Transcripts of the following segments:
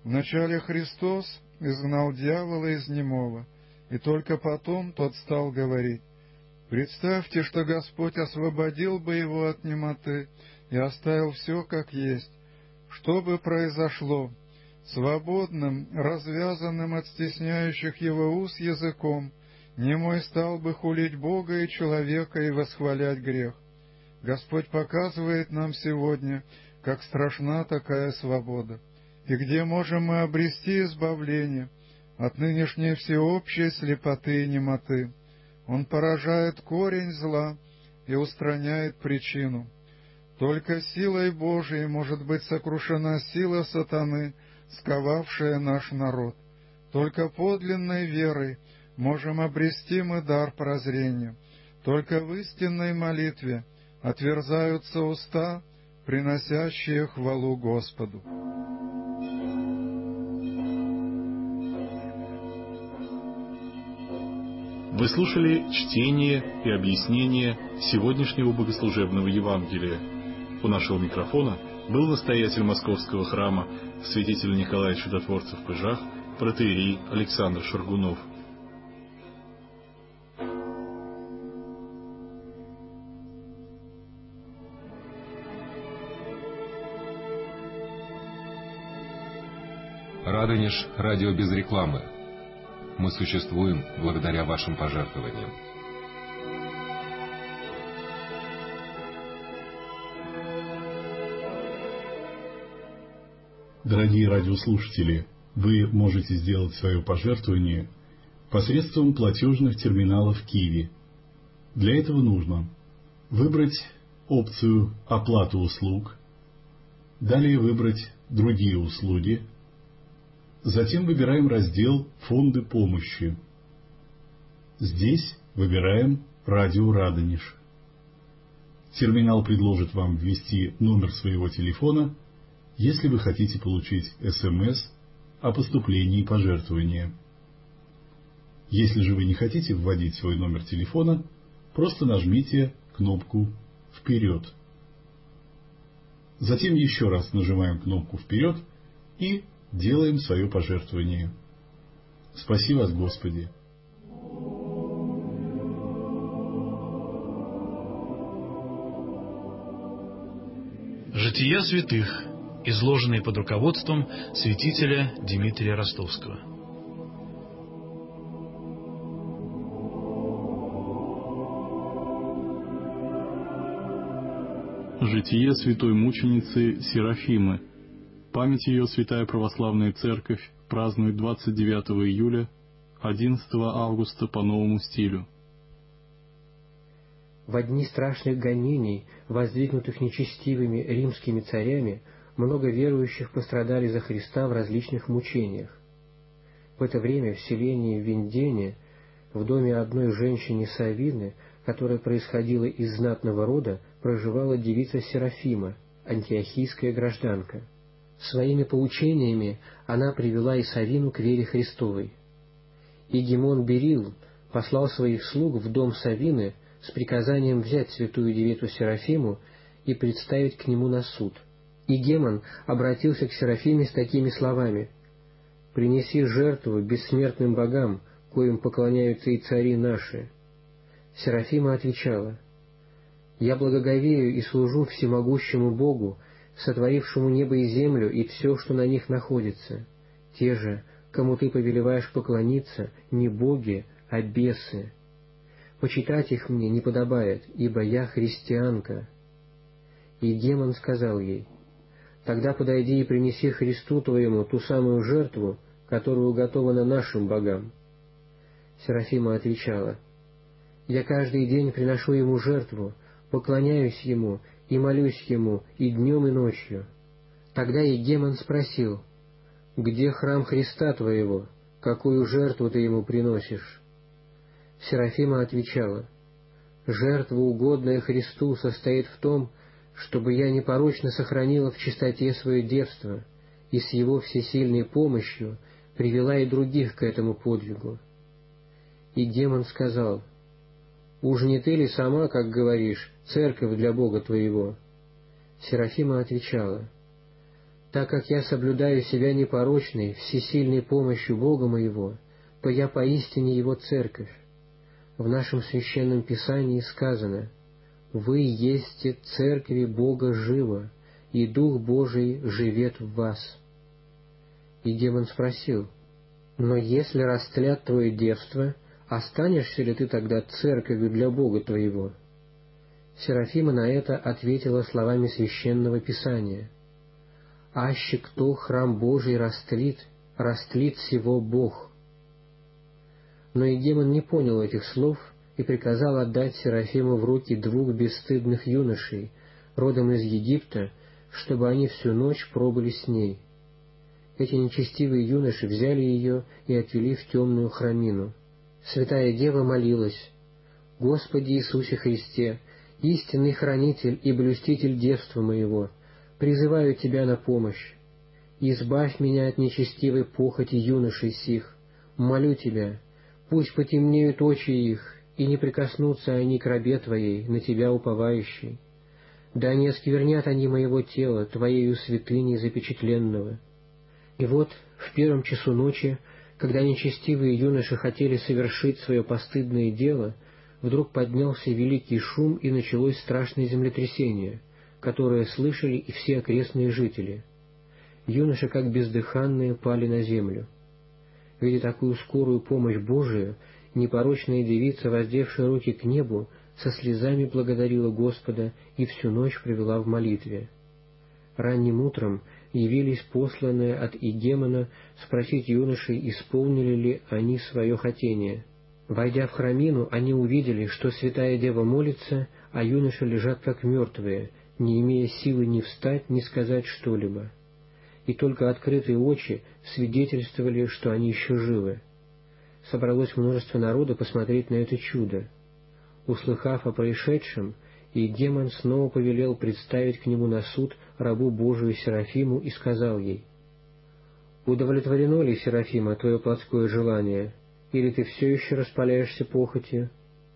Вначале Христос изгнал дьявола из немого, и только потом тот стал говорить. Представьте, что Господь освободил бы его от немоты и оставил все как есть. Что бы произошло? Свободным, развязанным от стесняющих его уст языком, немой стал бы хулить Бога и человека и восхвалять грех. Господь показывает нам сегодня, как страшна такая свобода, и где можем мы обрести избавление от нынешней всеобщей слепоты и немоты. Он поражает корень зла и устраняет причину. Только силой Божией может быть сокрушена сила сатаны, сковавшая наш народ. Только подлинной верой можем обрести мы дар прозрения. Только в истинной молитве отверзаются уста, приносящие хвалу Господу. Вы слушали чтение и объяснение сегодняшнего богослужебного Евангелия. У нашего микрофона был настоятель Московского храма святитель Николай Чудотворцев Пыжах, протоиерей Александр Шаргунов. Радонеж — радио без рекламы. Мы существуем благодаря вашим пожертвованиям. Дорогие радиослушатели, вы можете сделать свое пожертвование посредством платежных терминалов Киви. Для этого нужно выбрать опцию «Оплата услуг», далее выбрать «Другие услуги», затем выбираем раздел «Фонды помощи». Здесь выбираем «Радио Радонеж». Терминал предложит вам ввести номер своего телефона, если вы хотите получить СМС о поступлении пожертвования. Если же вы не хотите вводить свой номер телефона, просто нажмите кнопку «Вперед». Затем еще раз нажимаем кнопку «Вперед» и делаем свое пожертвование. Спаси вас, Господи! Жития святых, изложенные под руководством святителя Дмитрия Ростовского. Житие святой мученицы Серафимы. Память ее Святая Православная Церковь празднует 29 июля, 11 августа по новому стилю. Во дни страшных гонений, воздвигнутых нечестивыми римскими царями, много верующих пострадали за Христа в различных мучениях. В это время в селении Виндене, в доме одной женщины Савины, которая происходила из знатного рода, проживала девица Серафима, антиохийская гражданка. Своими поучениями она привела и Савину к вере Христовой. Игимон Берил послал своих слуг в дом Савины с приказанием взять святую девицу Серафиму и представить к нему на суд. Игемон обратился к Серафиме с такими словами: «Принеси жертву бессмертным богам, коим поклоняются и цари наши». Серафима отвечала: «Я благоговею и служу всемогущему Богу, сотворившему небо и землю и все, что на них находится. Те же, кому ты повелеваешь поклониться, не боги, а бесы. Почитать их мне не подобает, ибо я христианка». И Гемон сказал ей: «Тогда подойди и принеси Христу твоему ту самую жертву, которая уготована нашим богам». Серафима отвечала: «Я каждый день приношу ему жертву, поклоняюсь ему и молюсь ему и днем, и ночью». Тогда Игемон спросил: «Где храм Христа твоего? Какую жертву ты ему приносишь?» Серафима отвечала: «Жертва, угодная Христу, состоит в том, чтобы я непорочно сохранила в чистоте свое девство и с его всесильной помощью привела и других к этому подвигу». И Демон сказал: «Уж не ты ли сама, как говоришь, церковь для Бога твоего?» Серафима отвечала: Так как я соблюдаю себя непорочной, всесильной помощью Бога моего, то я поистине Его церковь. В нашем Священном Писании сказано: «Вы есте церкви Бога живо, и Дух Божий живет в вас». И демон спросил: «Но если растлят твое девство, останешься ли ты тогда церковью для Бога твоего?» Серафима на это ответила словами Священного Писания: «Аще кто храм Божий растлит, растлит сего Бог». Но и демон не понял этих слов и приказал отдать Серафиму в руки 2 бесстыдных юношей, родом из Египта, чтобы они всю ночь пробыли с ней. Эти нечестивые юноши взяли ее и отвели в темную храмину. Святая Дева молилась: «Господи Иисусе Христе, истинный хранитель и блюститель девства моего, призываю Тебя на помощь. Избавь меня от нечестивой похоти юношей сих. Молю Тебя, пусть потемнеют очи их, и не прикоснутся они к рабе Твоей, на Тебя уповающей. Да не осквернят они моего тела Твоею святыней запечатленного». И вот в 1 часу ночи, когда нечестивые юноши хотели совершить свое постыдное дело, вдруг поднялся великий шум, и началось страшное землетрясение, которое слышали и все окрестные жители. Юноши, как бездыханные, пали на землю. Видя такую скорую помощь Божию, непорочная девица, воздевшая руки к небу, со слезами благодарила Господа и всю ночь провела в молитве. Ранним утром явились посланные от Игемона спросить юношей, исполнили ли они свое хотение. Войдя в храмину, они увидели, что Святая Дева молится, а юноши лежат как мертвые, не имея силы ни встать, ни сказать что-либо. И только открытые очи свидетельствовали, что они еще живы. Собралось множество народа посмотреть на это чудо. Услыхав о происшедшем, Игемен снова повелел представить к нему на суд рабу Божию Серафиму и сказал ей: «Удовлетворено ли, Серафима, твое плотское желание, или ты все еще распаляешься похотью?»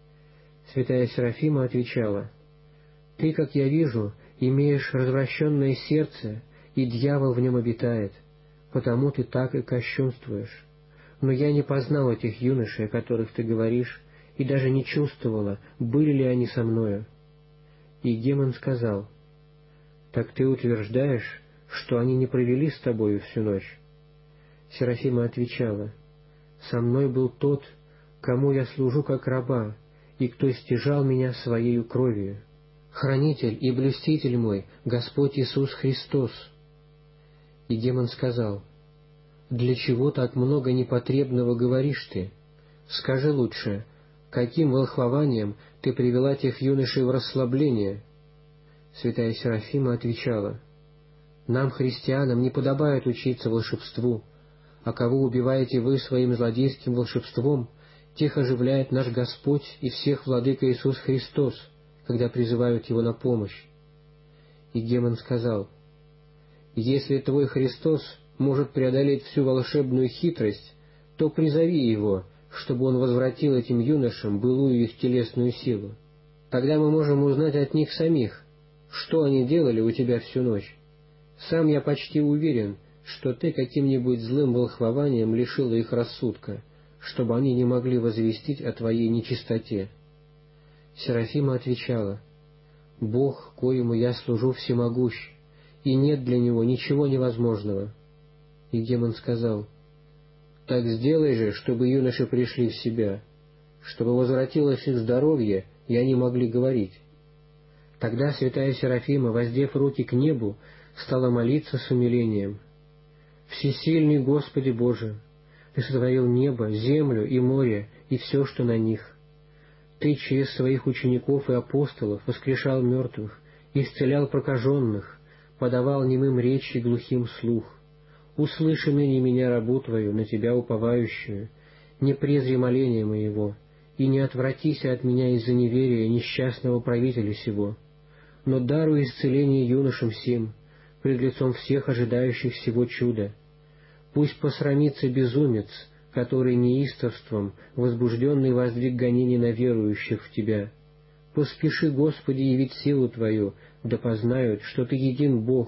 Святая Серафима отвечала: «Ты, как я вижу, имеешь развращенное сердце, и дьявол в нем обитает, потому ты так и кощунствуешь. Но я не познал этих юношей, о которых ты говоришь, и даже не чувствовала, были ли они со мною». И Игемен сказал: «Так ты утверждаешь, что они не провели с тобою всю ночь?» Серафима отвечала: «Со мной был тот, кому я служу как раба, и кто стяжал меня своею кровью, хранитель и блюститель мой, Господь Иисус Христос». И демон сказал: «Для чего так много непотребного говоришь ты? Скажи лучше, каким волхвованием ты привела тех юношей в расслабление?» Святая Серафима отвечала: «Нам, христианам, не подобает учиться волшебству, а кого убиваете вы своим злодейским волшебством, тех оживляет наш Господь и всех Владыка Иисус Христос, когда призывают Его на помощь». И Игемен сказал: «Если твой Христос может преодолеть всю волшебную хитрость, то призови Его, чтобы Он возвратил этим юношам былую их телесную силу. Тогда мы можем узнать от них самих, что они делали у тебя всю ночь. Сам я почти уверен, что ты каким-нибудь злым волхвованием лишила их рассудка, чтобы они не могли возвестить о твоей нечистоте». Серафима отвечала: «Бог, коему я служу, всемогущ, и нет для Него ничего невозможного». И Игемен сказал: «Так сделай же, чтобы юноши пришли в себя, чтобы возвратилось их здоровье, и они могли говорить». Тогда святая Серафима, воздев руки к небу, стала молиться с умилением: «Всесильный Господи Боже, Ты сотворил небо, землю и море, и все, что на них. Ты через своих учеников и апостолов воскрешал мертвых, исцелял прокаженных, подавал немым речь и глухим слух. Услыши ныне меня, рабу Твою, на Тебя уповающую, не презри моления моего, и не отвратися от меня из-за неверия несчастного правителя сего, но даруй исцеление юношам сим, пред лицом всех ожидающих сего чуда. Пусть посрамится безумец, который неистовством, возбужденный воздвиг гонений на верующих в Тебя. Поспеши, Господи, явить силу Твою, да познают, что Ты един Бог,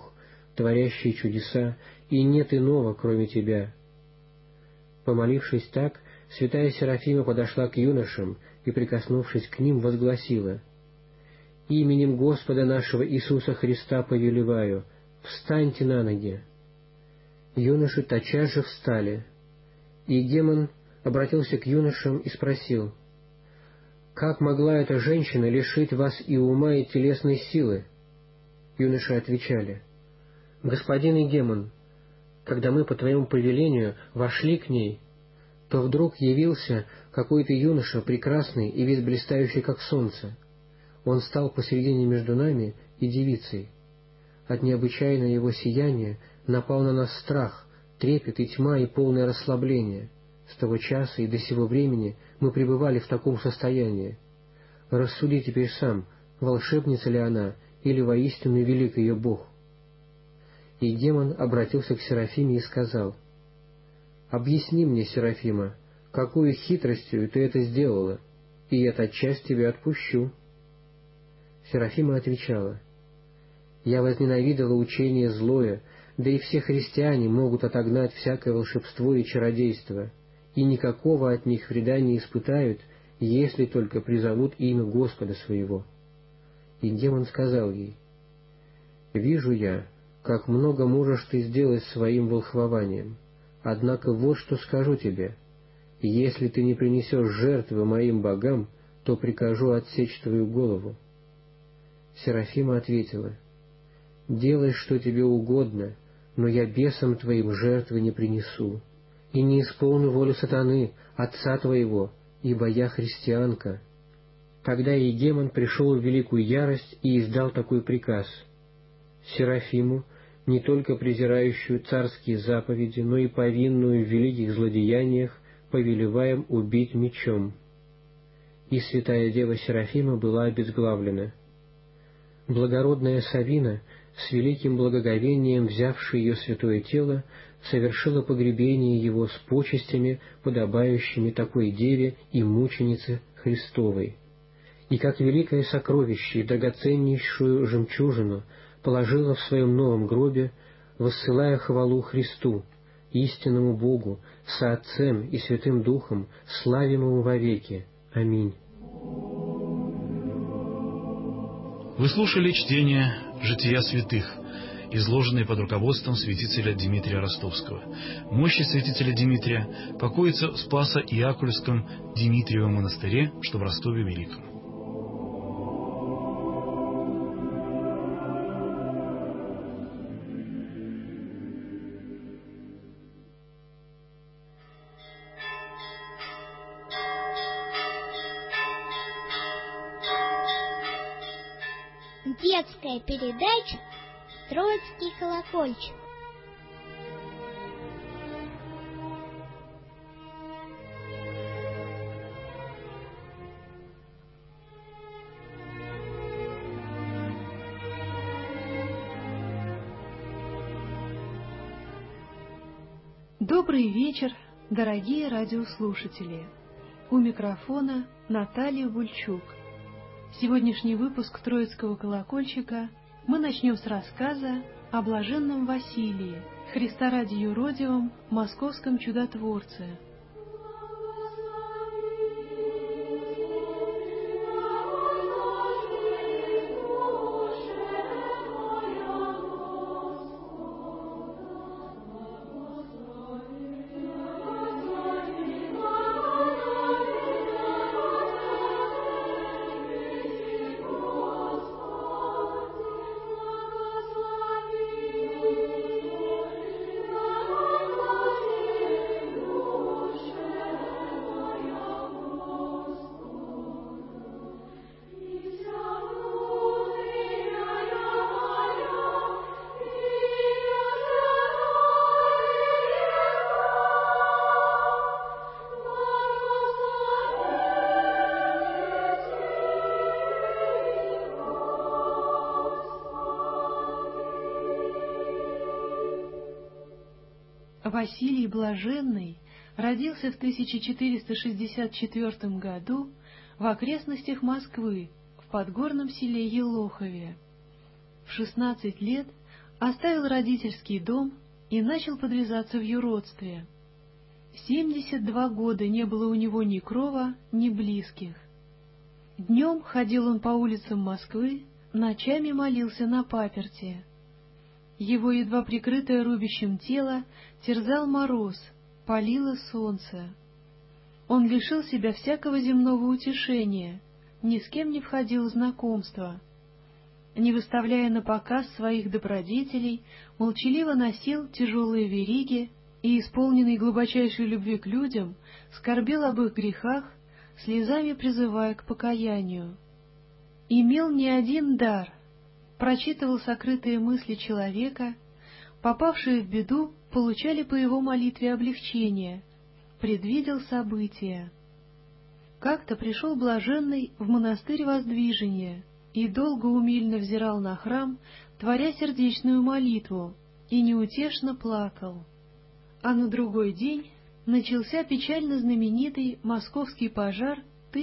творящий чудеса, и нет иного, кроме Тебя». Помолившись так, святая Серафима подошла к юношам и, прикоснувшись к ним, возгласила: «Именем Господа нашего Иисуса Христа повелеваю, встаньте на ноги». Юноши тотчас же встали, и Гемон обратился к юношам и спросил: «Как могла эта женщина лишить вас и ума, и телесной силы?» Юноши отвечали: «Господин Игемон, когда мы по твоему повелению вошли к ней, то вдруг явился какой-то юноша, прекрасный и весь блистающий, как солнце. Он стал посередине между нами и девицей. От необычайного его сияния напал на нас страх, трепет и тьма и полное расслабление. С того часа и до сего времени мы пребывали в таком состоянии. Рассуди теперь сам, волшебница ли она, или воистину велик ее Бог». И демон обратился к Серафиме и сказал: «Объясни мне, Серафима, какую хитростью ты это сделала, и я тотчас тебя отпущу». Серафима отвечала: «Я возненавидела учение злое, да и все христиане могут отогнать всякое волшебство и чародейство, и никакого от них вреда не испытают, если только призовут имя Господа своего». И демон сказал ей: «Вижу я, как много можешь ты сделать своим волхвованием. Однако вот что скажу тебе: если ты не принесешь жертвы моим богам, то прикажу отсечь твою голову». Серафима ответила: «Делай, что тебе угодно, но я бесам твоим жертвы не принесу, и не исполню волю сатаны, отца твоего, ибо я христианка». Тогда Игемон пришел в великую ярость и издал такой приказ: Серафиму, не только презирающую царские заповеди, но и повинную в великих злодеяниях, повелеваем убить мечом. И святая дева Серафима была обезглавлена. Благородная Савина, с великим благоговением взявшая ее святое тело, совершила погребение его с почестями, подобающими такой деве и мученице Христовой, и как великое сокровище и драгоценнейшую жемчужину положила в своем новом гробе, воссылая хвалу Христу, истинному Богу, со Отцем и Святым Духом, славимому вовеки. Аминь. Вы слушали чтение «Жития святых», изложенные под руководством святителя Дмитрия Ростовского. Мощи святителя Дмитрия покоятся в Спасо-Иакульском Дмитриевом монастыре, что в Ростове Великом. Детская передача «Троицкий колокольчик». Добрый вечер, дорогие радиослушатели! У микрофона Наталья Бульчук. Сегодняшний выпуск Троицкого колокольчика мы начнем с рассказа о блаженном Василии, Христа ради юродивом, московском чудотворце. Василий Блаженный родился в 1464 году в окрестностях Москвы, в подгорном селе Елохове. В 16 лет оставил родительский дом и начал подвязаться в юродстве. 72 года не было у него ни крова, ни близких. Днем ходил он по улицам Москвы, ночами молился на паперти. Его едва прикрытое рубящим тело терзал мороз, палило солнце. Он лишил себя всякого земного утешения, ни с кем не входил в знакомство. Не выставляя на показ своих добродетелей, молчаливо носил тяжелые вериги и, исполненный глубочайшей любви к людям, скорбел об их грехах, слезами призывая к покаянию. Имел не один дар, прочитывал сокрытые мысли человека, попавшие в беду получали по его молитве облегчение, предвидел события. Как-то пришел блаженный в монастырь Воздвижения и долго умильно взирал на храм, творя сердечную молитву, и неутешно плакал. А на другой день начался печально знаменитый московский пожар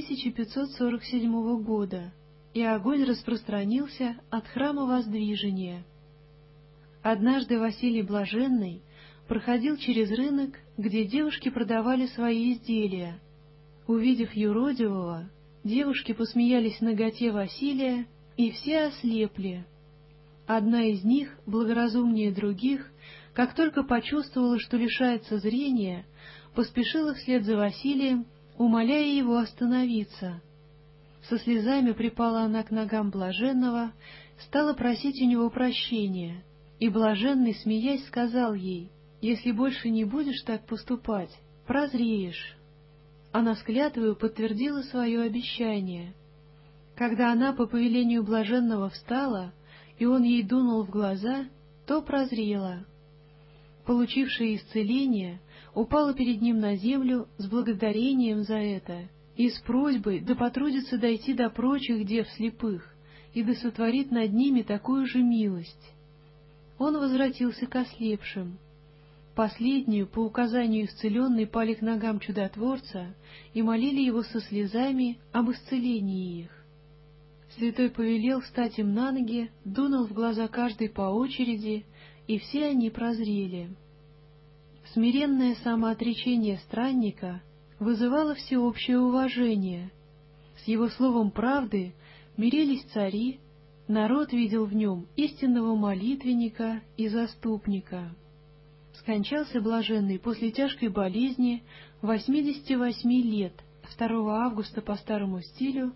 1547 года, и огонь распространился от храма Воздвижения. Однажды Василий Блаженный проходил через рынок, где девушки продавали свои изделия. Увидев юродивого, девушки посмеялись в наготе Василия, и все ослепли. Одна из них, благоразумнее других, как только почувствовала, что лишается зрения, поспешила вслед за Василием, умоляя его остановиться. Со слезами припала она к ногам блаженного, стала просить у него прощения, и блаженный, смеясь, сказал ей: «Если больше не будешь так поступать, прозреешь». Она с клятвою подтвердила свое обещание. Когда она по повелению блаженного встала, и он ей дунул в глаза, то прозрела. Получившая исцеление, упала перед ним на землю с благодарением за это и с просьбой да потрудится дойти до прочих дев слепых и да сотворит над ними такую же милость. Он возвратился к ослепшим. Последнюю, по указанию исцеленной, пали к ногам чудотворца и молили его со слезами об исцелении их. Святой повелел встать им на ноги, дунул в глаза каждой по очереди, и все они прозрели. Смиренное самоотречение странника вызывало всеобщее уважение. С его словом правды мирились цари, народ видел в нем истинного молитвенника и заступника. Скончался блаженный после тяжкой болезни 88 лет, 2 августа по старому стилю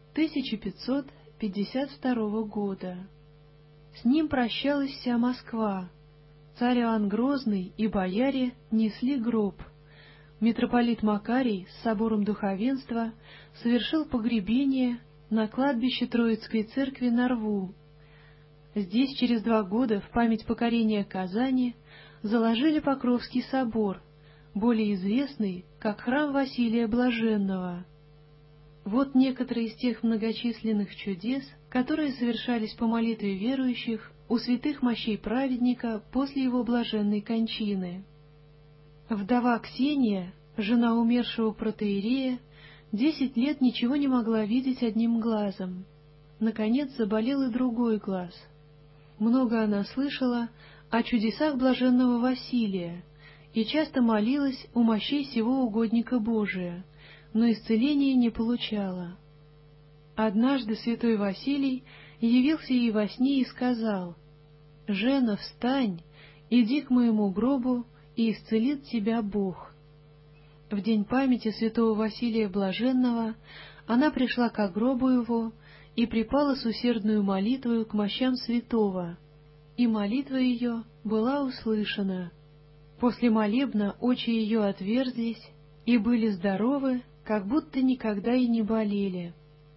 1552 года. С ним прощалась вся Москва. Царь Иоанн Грозный и бояре несли гроб. Митрополит Макарий с собором духовенства совершил погребение на кладбище Троицкой церкви на Рву. Здесь через 2 года в память покорения Казани заложили Покровский собор, более известный как храм Василия Блаженного. Вот некоторые из тех многочисленных чудес, которые совершались по молитве верующих у святых мощей праведника после его блаженной кончины. Вдова Ксения, жена умершего протоиерея, 10 лет ничего не могла видеть одним глазом. Наконец заболел и другой глаз. Много она слышала о чудесах блаженного Василия и часто молилась у мощей сего угодника Божия, но исцеления не получала. Однажды святой Василий явился ей во сне и сказал: «Жена, встань, иди к моему гробу, и исцелит тебя Бог». В день памяти святого Василия Блаженного она пришла к гробу его и припала с усердную молитвою к мощам святого, и молитва ее была услышана. После молебна очи ее отверзлись и были здоровы, как будто никогда и не болели.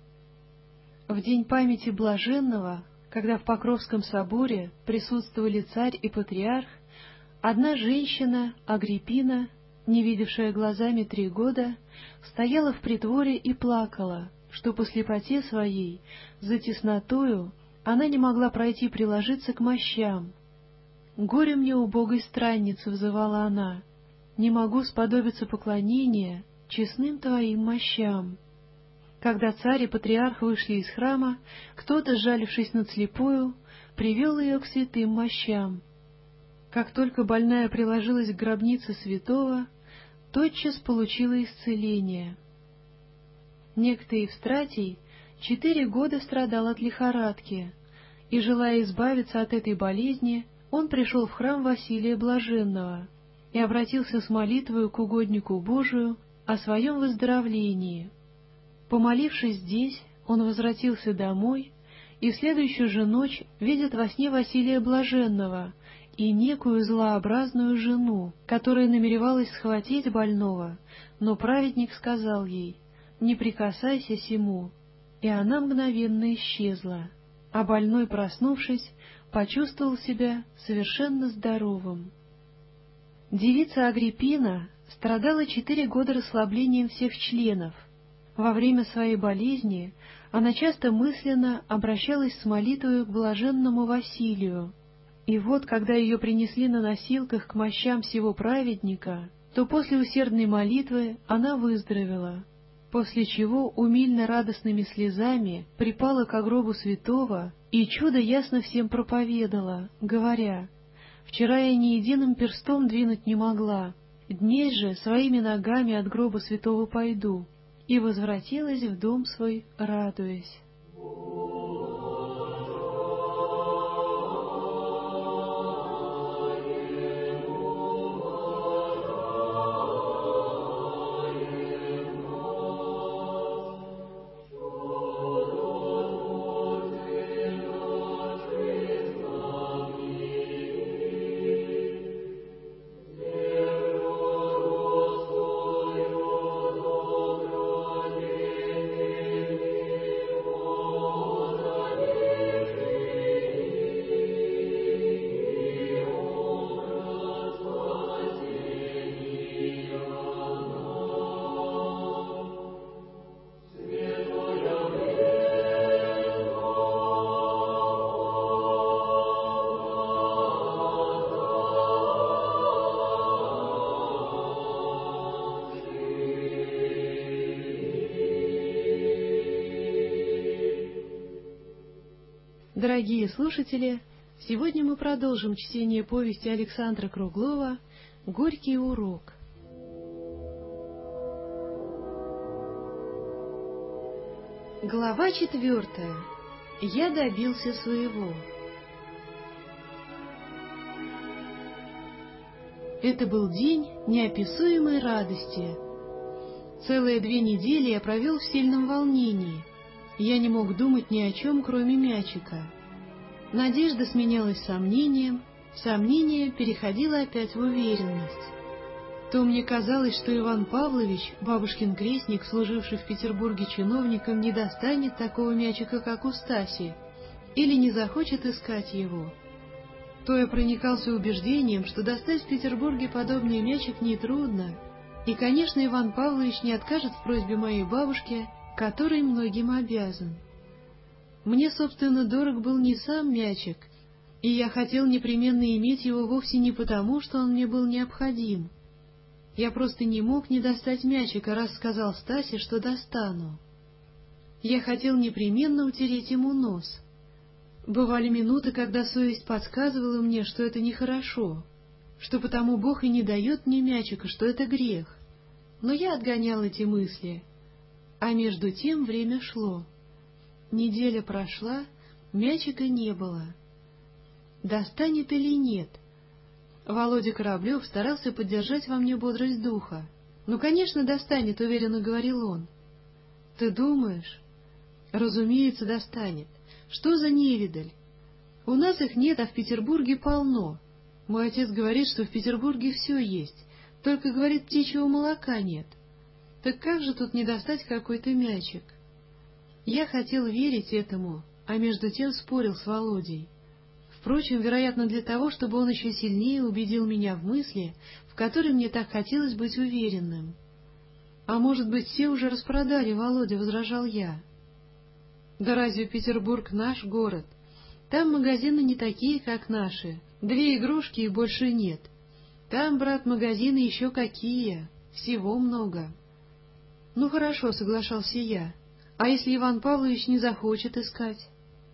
В день памяти блаженного, когда в Покровском соборе присутствовали царь и патриарх, одна женщина, Агриппина, не видевшая глазами 3 года, стояла в притворе и плакала, что по слепоте своей, за теснотою, она не могла пройти приложиться к мощам. «Горе мне, убогой страннице!» — взывала она. «Не могу сподобиться поклонения честным твоим мощам». Когда царь и патриарх вышли из храма, кто-то, сжалившись над слепою, привел ее к святым мощам. Как только больная приложилась к гробнице святого, тотчас получила исцеление. Некто Евстратий 4 года страдал от лихорадки, и, желая избавиться от этой болезни, он пришел в храм Василия Блаженного и обратился с молитвою к угоднику Божию о своем выздоровлении. Помолившись здесь, он возвратился домой, и в следующую же ночь видит во сне Василия Блаженного и некую злообразную жену, которая намеревалась схватить больного, но праведник сказал ей: «Не прикасайся сему», и она мгновенно исчезла, а больной, проснувшись, почувствовал себя совершенно здоровым. Девица Агриппина страдала 4 года расслаблением всех членов. Во время своей болезни она часто мысленно обращалась с молитвою к блаженному Василию, и вот, когда ее принесли на носилках к мощам сего праведника, то после усердной молитвы она выздоровела, после чего умильно радостными слезами припала к гробу святого и чудо ясно всем проповедала, говоря: «Вчера я ни единым перстом двинуть не могла, днесь же своими ногами от гроба святого пойду», и возвратилась в дом свой, радуясь. Дорогие слушатели, сегодня мы продолжим чтение повести Александра Круглова «Горький урок». Глава 4. Я добился своего. Это был день неописуемой радости. Целые 2 недели я провел в сильном волнении. Я не мог думать ни о чем, кроме мячика. Надежда сменялась сомнением, сомнение переходило опять в уверенность. То мне казалось, что Иван Павлович, бабушкин крестник, служивший в Петербурге чиновником, не достанет такого мячика, как у Стаси, или не захочет искать его. То я проникался убеждением, что достать в Петербурге подобный мячик нетрудно, и, конечно, Иван Павлович не откажет в просьбе моей бабушки, которой многим обязан. Мне, собственно, дорог был не сам мячик, и я хотел непременно иметь его вовсе не потому, что он мне был необходим. Я просто не мог не достать мячика, раз сказал Стасе, что достану. Я хотел непременно утереть ему нос. Бывали минуты, когда совесть подсказывала мне, что это нехорошо, что потому Бог и не дает мне мячика, что это грех. Но я отгонял эти мысли. А между тем время шло. Неделя прошла, мячика не было. Достанет или нет? Володя Кораблев старался поддержать во мне бодрость духа. «Ну, конечно, достанет», — уверенно говорил он. «Ты думаешь?» «Разумеется, достанет. Что за невидаль? У нас их нет, а в Петербурге полно. Мой отец говорит, что в Петербурге все есть, только, говорит, птичьего молока нет. Так как же тут не достать какой-то мячик?» Я хотел верить этому, а между тем спорил с Володей. Впрочем, вероятно, для того, чтобы он еще сильнее убедил меня в мысли, в которой мне так хотелось быть уверенным. «А может быть, все уже распродали, Володя», — возражал я. «Да разве Петербург наш город? Там магазины не такие, как наши. 2 игрушки и больше нет. Там, брат, магазины еще какие, всего много». «Ну хорошо», — соглашался я. «А если Иван Павлович не захочет искать?»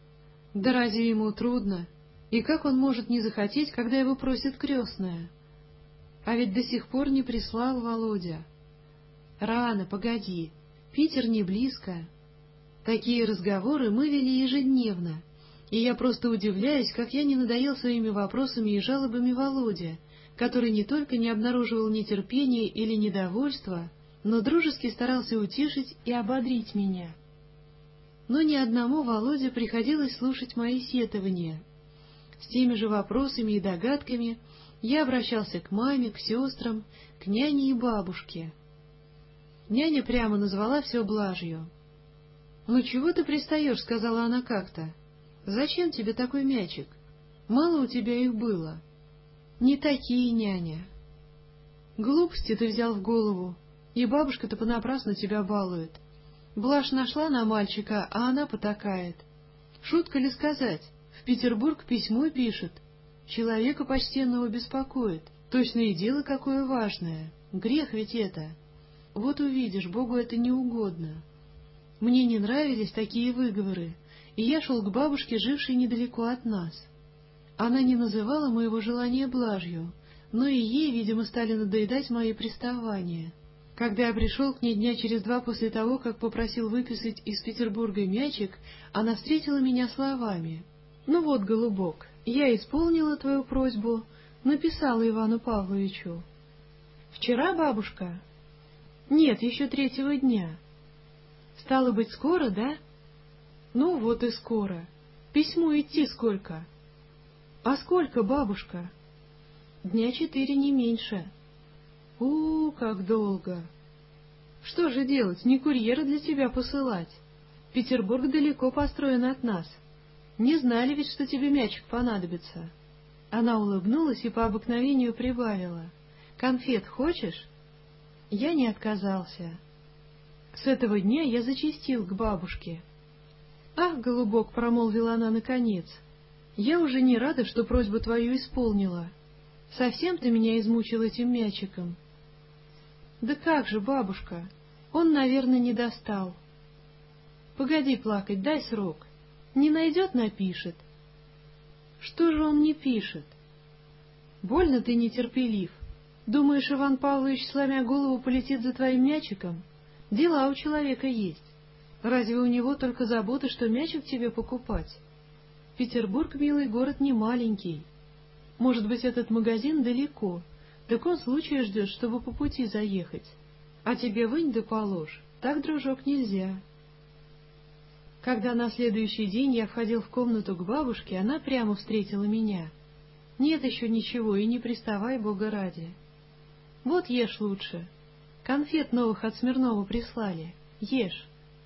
Да разве ему трудно? И как он может не захотеть, когда его просит крестная? А ведь до сих пор не прислал Володя. Рано, погоди, Питер не близко. Такие разговоры мы вели ежедневно, и я просто удивляюсь, как я не надоел своими вопросами и жалобами Володе, который не только не обнаруживал нетерпения или недовольства, но дружески старался утешить и ободрить меня. Но ни одному Володе приходилось слушать мои сетования. С теми же вопросами и догадками я обращался к маме, к сестрам, к няне и бабушке. Няня прямо назвала все блажью. «Ну чего ты пристаешь?» — сказала она как-то. «Зачем тебе такой мячик? Мало у тебя их было». «Не такие, няня». «Глупости ты взял в голову, и бабушка-то понапрасну тебя балует. Блажь нашла на мальчика, а она потакает. Шутка ли сказать, в Петербург письмо пишет, человека почтенного беспокоит, точно и дело какое важное, грех ведь это. Вот увидишь, Богу это не угодно». Мне не нравились такие выговоры, и я шел к бабушке, жившей недалеко от нас. Она не называла моего желания блажью, но и ей, видимо, стали надоедать мои приставания. Когда я пришел к ней дня через 2 после того, как попросил выписать из Петербурга мячик, она встретила меня словами: «Ну вот, голубок, я исполнила твою просьбу, написала Ивану Павловичу». «Вчера, бабушка?» «Нет, еще 3-го дня». «Стало быть, скоро, да?» «Ну вот и скоро. Письму идти сколько?» «А сколько, бабушка?» 4 дня, не меньше». Как долго!» «Что же делать, не курьера для тебя посылать? Петербург далеко построен от нас. Не знали ведь, что тебе мячик понадобится». Она улыбнулась и по обыкновению прибавила: «Конфет хочешь?» Я не отказался. С этого дня я зачастил к бабушке. «Ах, голубок!» — промолвила она наконец. «Я уже не рада, что просьбу твою исполнила. Совсем ты меня измучил этим мячиком». «Да как же, бабушка, он, наверное, не достал». «Погоди плакать, дай срок. Не найдет — напишет». «Что же он не пишет?» «Больно ты нетерпелив. Думаешь, Иван Павлович, сломя голову, полетит за твоим мячиком? Дела у человека есть. Разве у него только забота, что мячик тебе покупать? Петербург, милый, город не маленький. Может быть, этот магазин далеко, так он случая ждет, чтобы по пути заехать. А тебе вынь да положь, так, дружок, нельзя». Когда на следующий день я входил в комнату к бабушке, она прямо встретила меня. «Нет еще ничего, и не приставай, Бога ради. Вот ешь лучше. Конфет новых от Смирнова прислали. Ешь».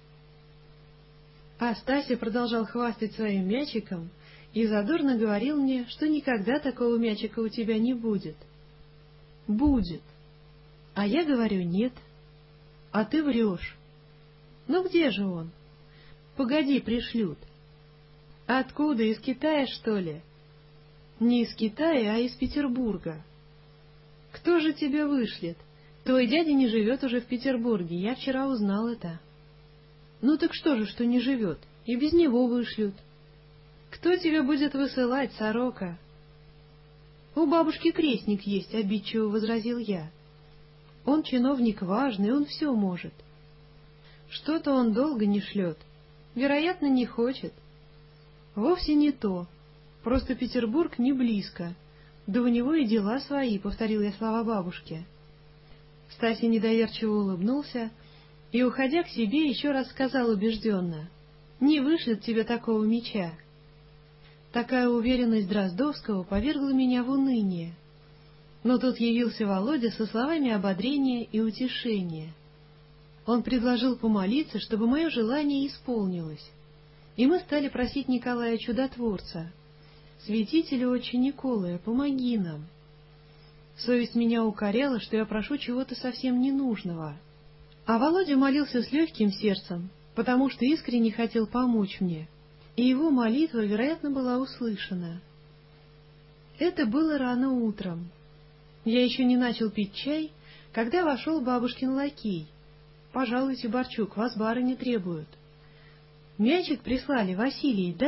А Стася продолжал хвастать своим мячиком и задорно говорил мне, что никогда такого мячика у тебя не будет. «Будет». А я говорю: «Нет». А ты врешь. «Ну где же он?» «Погоди, пришлют». «Откуда? Из Китая, что ли?» «Не из Китая, а из Петербурга». «Кто же тебя вышлет? Твой дядя не живет уже в Петербурге, я вчера узнал это». «Ну так что же, что не живет? И без него вышлют». «Кто тебя будет высылать, сорока?» «У бабушки крестник есть», — обидчиво возразил я. «Он чиновник важный, он все может». «Что-то он долго не шлет. Вероятно, не хочет». «Вовсе не то. Просто Петербург не близко. Да у него и дела свои», — повторил я слова бабушки. Стася недоверчиво улыбнулся и, уходя к себе, еще раз сказал убежденно: «Не вышлет тебе такого мяча». Такая уверенность Дроздовского повергла меня в уныние. Но тут явился Володя со словами ободрения и утешения. Он предложил помолиться, чтобы мое желание исполнилось, и мы стали просить Николая Чудотворца: «Святителю отче Николая, помоги нам». Совесть меня укоряла, что я прошу чего-то совсем ненужного. А Володя молился с легким сердцем, потому что искренне хотел помочь мне, и его молитва, вероятно, была услышана. Это было рано утром. Я еще не начал пить чай, когда вошел бабушкин лакей. «Пожалуйте, Борчук, вас барыни требуют». «Мячик прислали, Василий, да?»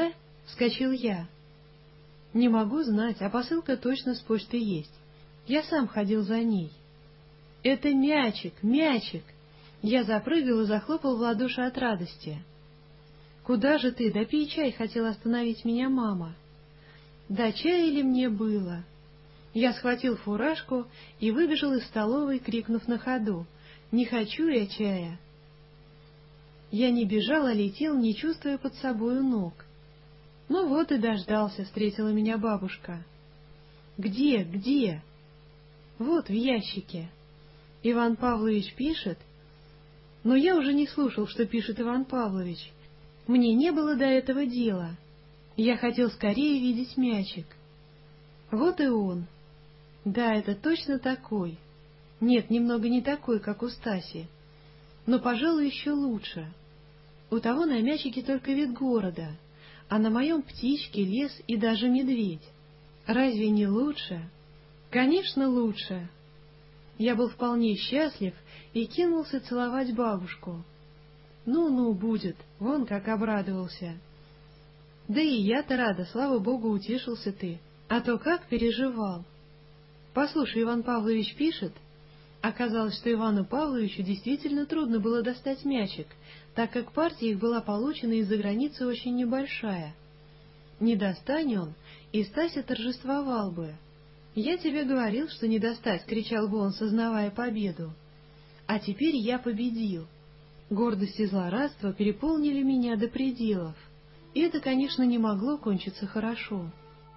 — вскочил я. Не могу знать, а посылка точно с почты есть. Я сам ходил за ней. Это мячик, мячик! Я запрыгал и захлопал в ладоши от радости. Куда же ты? Да пей чай, хотела остановить меня мама. Да чая ли мне было? Я схватил фуражку и выбежал из столовой, крикнув на ходу: «Не хочу я чая!» Я не бежал, а летел, не чувствуя под собою ног. Ну вот и дождался, встретила меня бабушка. «Где, где?» «Вот, в ящике. Иван Павлович пишет». Но я уже не слушал, что пишет Иван Павлович. Мне не было до этого дела. Я хотел скорее видеть мячик. Вот и он. Да, это точно такой. Нет, немного не такой, как у Стаси. Но, пожалуй, еще лучше. У того на мячике только вид города, а на моем птички, лес и даже медведь. Разве не лучше? Конечно, лучше. Я был вполне счастлив и кинулся целовать бабушку. Ну-ну, будет, вон как обрадовался. Да и я-то рада, слава богу, утешился ты, а то как переживал. Послушай, Иван Павлович пишет. Оказалось, что Ивану Павловичу действительно трудно было достать мячик, так как партия их была получена из-за границы очень небольшая. Не достань он, и Стася торжествовал бы. «Я тебе говорил, что не достать!» — кричал бы он, сознавая победу. А теперь я победил. Гордость и злорадство переполнили меня до пределов. И это, конечно, не могло кончиться хорошо.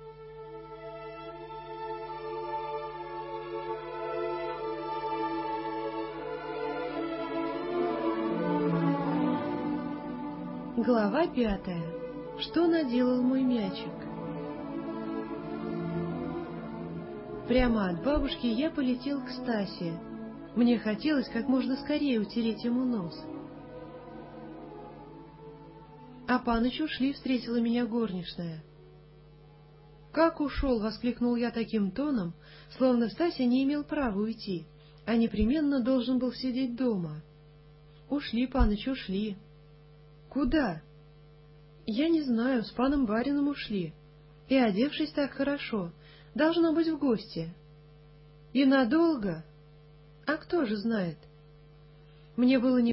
Глава 5. Что наделал мой мячик? Прямо от бабушки я полетел к Стасе. Мне хотелось как можно скорее утереть ему нос. А паныч ушли, встретила меня горничная. «Как ушел?» — воскликнул я таким тоном, словно Стася не имел права уйти, а непременно должен был сидеть дома. «Ушли, паныч, ушли». «Куда?» «Я не знаю, с паном барином ушли. И одевшись так хорошо, должно быть в гости». «И надолго?» «А кто же знает?» Мне было